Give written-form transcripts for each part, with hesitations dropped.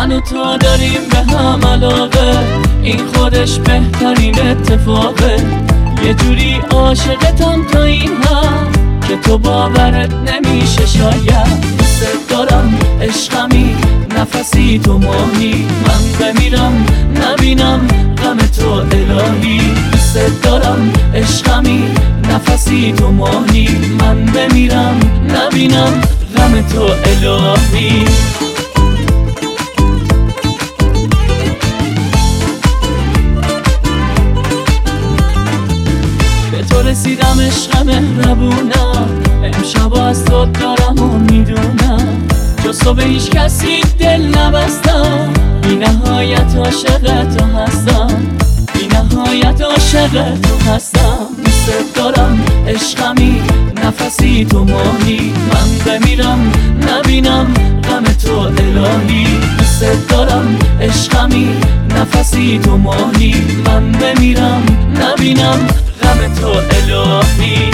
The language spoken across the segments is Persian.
من و تو داریم به هم علاقه، این خودش بهترین اتفاقه. یه جوری عاشقتم تا این حد که تو باورت نمیشه شاید. دوست دارم عشقمی، نفسی تو ماهی، من بمیرم نبینم غم تو الهی. دوست دارم عشقمی، نفسی تو ماهی، من بمیرم نبینم غم تو الهی. به تو رسیدم عشق مهربونم، امشب از تو دارم و میدونم، جز تو به هیچ کسی دل نبستم. بی نهایت عاشق تو هستم، بی نهایت عاشق تو هستم. دوست دارم عشقمی، نفسی تو ماهی، من بمیرم نبینم غم تو الهی. دوست دارم عشقمی، نفسی تو ماهی، من بمیرم نبینم غم تو الهی.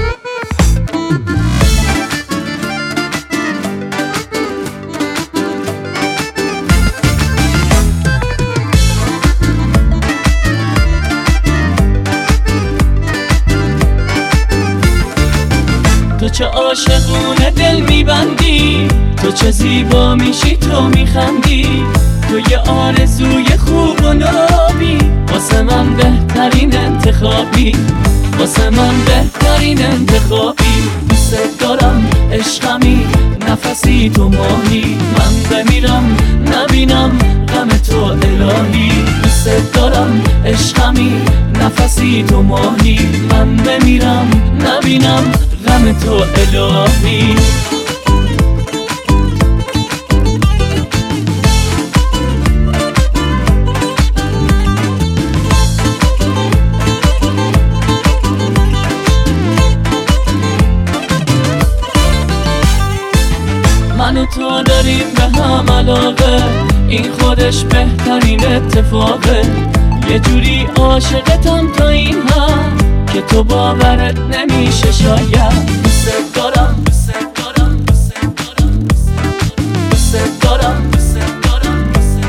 تو چه عاشقونه دل میبندی، تو چه زیبا میشی تو میخندی، تو یه آرزوی خوب و نابی، واسه من بهترین انتخابی، واسه من بهترین انتخابی. دوست دارم عشقمی، نفسی تو ماهی، من بمیرم نبینم غم تو الهی. دوست دارم عشقمی، نفسی تو ماهی، من بمیرم نبینم غم تو الهی. من و تو داریم به هم علاقه، این خودش بهترین اتفاقه. یه جوری عاشقتم تا این حد که تو باورت نمیشه شاید. دوست دارم، دوست دارم، دوست دارم، دوست دارم، دوست دارم،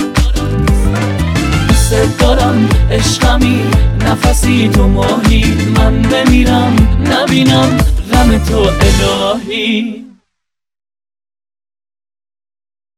دوست دارم عشقمی، نفسی تو ماهی، من بمیرم نبینم غم تو الهی.